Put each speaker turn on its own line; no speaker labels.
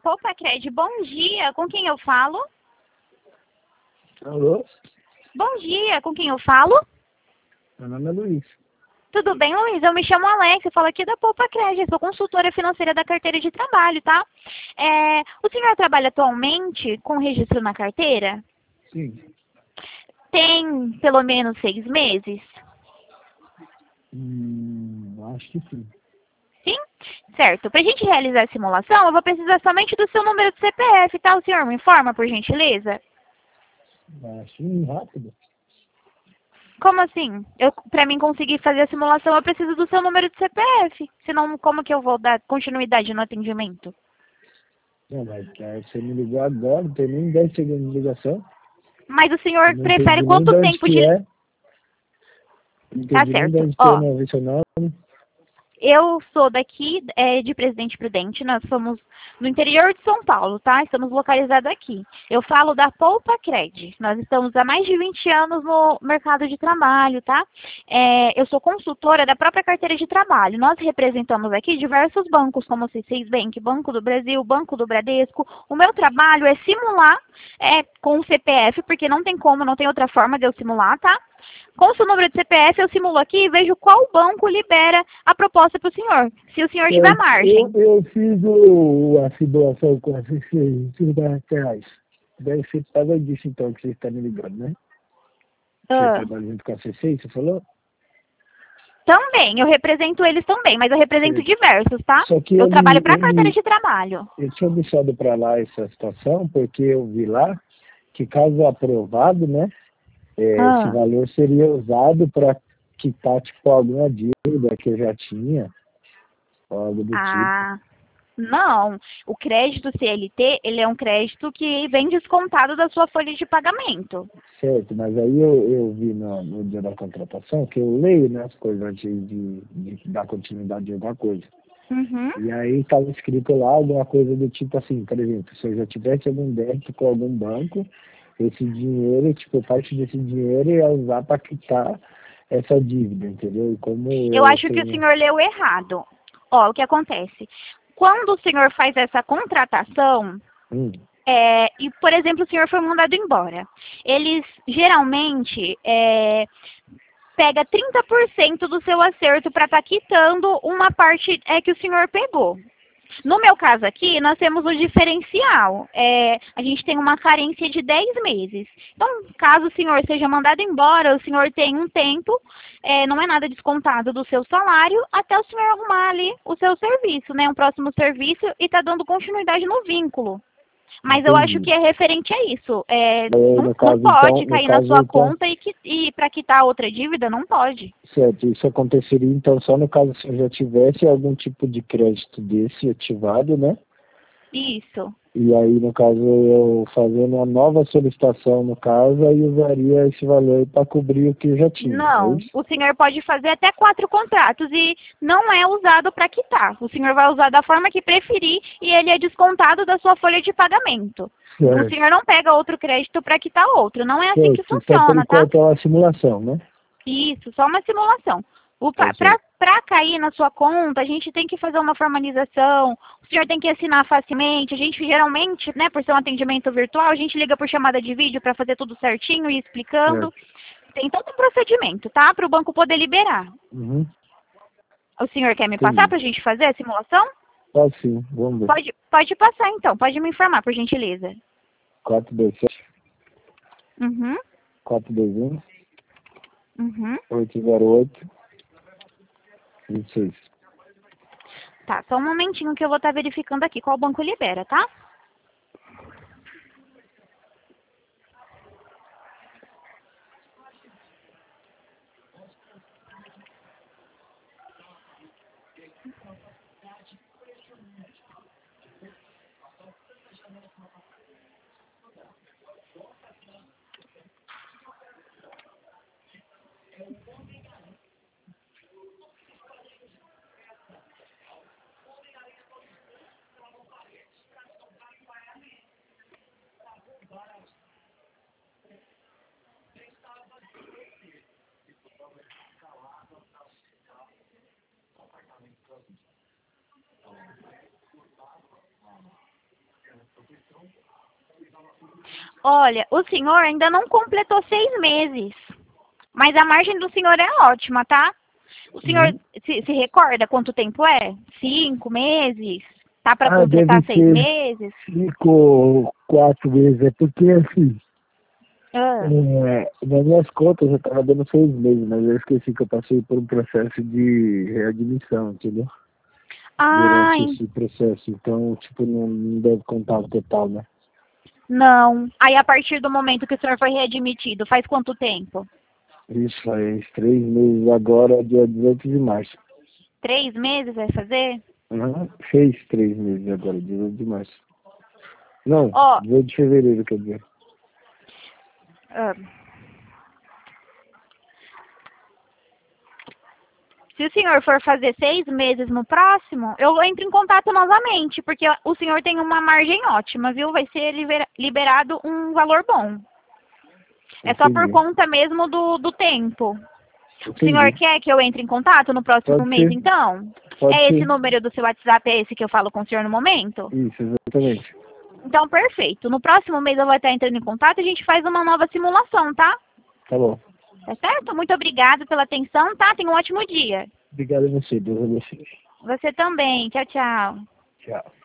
Poupa-Cred, bom dia. Com quem eu falo?
Alô?
Bom dia, com quem eu falo?
Meu nome é Luiz.
Tudo bem, Luiz? Eu me chamo Alex, eu falo aqui da Poupa-Cred, sou consultora financeira da carteira de trabalho, tá? O senhor trabalha atualmente com registro na carteira?
Sim.
Tem pelo menos 6 meses?
Acho que sim.
Sim? Certo. Para a gente realizar a simulação, eu vou precisar somente do seu número de CPF, tá? O senhor me informa, por gentileza?
Acho rápido.
Como assim? Para mim conseguir fazer a simulação, eu preciso do seu número de CPF. Senão, como que eu vou dar continuidade no atendimento?
Não, mas você me ligou agora, não tem nem 10 segundos de ligação.
Mas o senhor
Não
prefere
entendi nem de
quanto
onde
tempo
que
de...
é. Não
Tá
entendi nem de
certo.
onde que é,
Ó,
não vi seu nome.
eu sou daqui de Presidente Prudente, nós somos no interior de São Paulo, tá? Estamos localizados aqui. Eu falo da Poupa-Cred. Nós estamos há mais de 20 anos no mercado de trabalho, tá? Eu sou consultora da própria carteira de trabalho. Nós representamos aqui diversos bancos, como o C6 Bank, Banco do Brasil, Banco do Bradesco. O meu trabalho é simular com o CPF, porque não tem como, não tem outra forma de eu simular, tá? Com o seu número de CPF, eu simulo aqui e vejo qual banco libera a proposta para o senhor. Se o senhor tiver margem.
Eu fiz a simulação com a CC, R$ 5 Deve ser por causa disso, então, que você está me ligando, né? Você
Ah,
trabalha junto com a CC, você falou?
também, eu represento eles também, mas eu represento
Certo.
diversos, tá?
Só que
Eu trabalho para a carteira de trabalho.
eu tinha deixado para lá essa situação, porque eu vi lá que, caso aprovado, né, esse
Ah,
valor seria usado para quitar, tipo, alguma dívida que eu já tinha, ou algo do tipo.
ah, não. O crédito CLT, ele é um crédito que vem descontado da sua folha de pagamento.
Certo, mas aí eu vi no dia da contratação que eu leio, né, as coisas antes de dar continuidade em alguma coisa.
Uhum.
E aí estava escrito lá alguma coisa do tipo assim, por exemplo, se eu já tivesse algum débito com algum banco, esse dinheiro, tipo, parte desse dinheiro ia usar para quitar essa dívida, entendeu? E como
Eu
eu
acho que o
tenho...
senhor leu errado. Ó, o que acontece? Quando o senhor faz essa contratação,
Hum,
e, por exemplo, o senhor foi mandado embora. Eles geralmente pega 30% do seu acerto para estar quitando uma parte que o senhor pegou. No meu caso aqui, nós temos o diferencial. A gente tem uma carência de 10 meses. Então, caso o senhor seja mandado embora, o senhor tem um tempo, não é nada descontado do seu salário, até o senhor arrumar ali o seu serviço, né? Um próximo serviço e tá dando continuidade no vínculo. Mas eu acho
entendi.
que é referente a isso.
Aí,
Não, não pode
no
cair na
caso,
sua
então,
conta e para quitar outra dívida, não pode.
certo, isso aconteceria, então, só no caso se eu já tivesse algum tipo de crédito desse ativado, né?
Isso.
E aí, no caso, eu fazendo uma nova solicitação, no caso, aí usaria esse valor para cobrir o que eu já tinha, é
Não,
isso?
o senhor pode fazer até 4 contratos e não é usado para quitar. O senhor vai usar da forma que preferir e ele é descontado da sua folha de pagamento. O
Certo,
senhor não pega outro crédito para quitar outro. Não é assim que
certo. Então, por
funciona, tá?
enquanto, é uma simulação, né?
Isso, só uma simulação.
Tá certo.
Para cair na sua conta, a gente tem que fazer uma formalização, o senhor tem que assinar facilmente. A gente geralmente, né, por ser um atendimento virtual, a gente liga por chamada de vídeo para fazer tudo certinho e explicando.
Certo.
Tem todo um procedimento, tá? Para o banco poder liberar.
Uhum.
O senhor quer me passar
Entendi.
para a gente fazer a simulação?
Pode sim, vamos ver.
Pode passar então, pode me informar, por gentileza.
427,
Uhum,
421,
uhum.
808, 26.
Tá, só um momentinho que eu vou estar verificando aqui qual banco libera, tá? Olha, o senhor ainda não completou 6 meses, mas a margem do senhor é ótima, tá? O senhor
Uhum.
se recorda quanto tempo é? 5 meses? Tá para
Ah,
completar
deve
6
ser
meses?
5 ou 4 meses. É porque, assim,
Ah.
nas minhas contas eu tava dando 6 meses, mas eu esqueci que eu passei por um processo de readmissão, entendeu? Durante
Ai,
esse processo. Então, tipo, não deve contar o total, né?
não. Aí a partir do momento que o senhor foi readmitido, faz quanto tempo?
Isso faz 3 meses agora, dia 18 de março.
3 meses vai fazer?
Uhum. Fez 3 meses agora, dia 18 de março. Não,
Ó,
18 de fevereiro, quer dizer.
ah, se o senhor for fazer 6 meses no próximo, eu entro em contato novamente, porque o senhor tem uma margem ótima, viu? Vai ser liberado um valor bom. É só por
Entendi.
conta mesmo do tempo. O senhor
Entendi.
quer que eu entre em contato no próximo
Pode
mês,
ser,
então?
pode
É esse
ser.
número do seu WhatsApp, é esse que eu falo com o senhor no momento?
Isso, exatamente.
Então, perfeito. No próximo mês eu vou estar entrando em contato e a gente faz uma nova simulação, tá?
Tá bom.
Tá certo? Muito obrigada pela atenção, tá? Tenha um ótimo dia.
Obrigado a você, Deus abençoe.
Você também. Tchau, tchau.
Tchau.